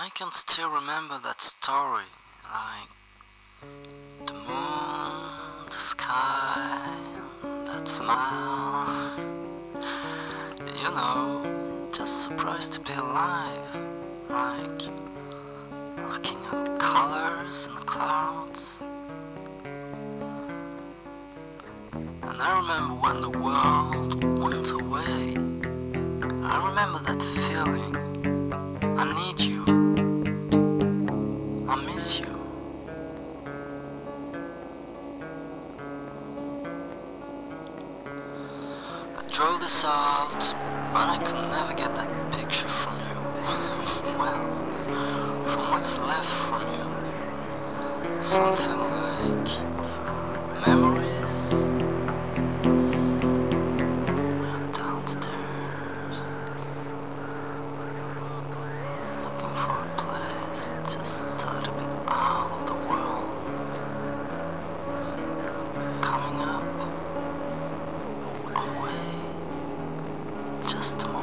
I can still remember that story, like the moon, the sky, that smile. You know, just surprised to be alive, like looking at colors in the clouds. And I remember when the world went away. I remember that feeling. I need you. I miss you. I drew this out, but I could never get that picture from you. Well, from what's left from you. Something like memories. We're downstairs, looking for a place just a little bit out of the world. Coming up, away, just to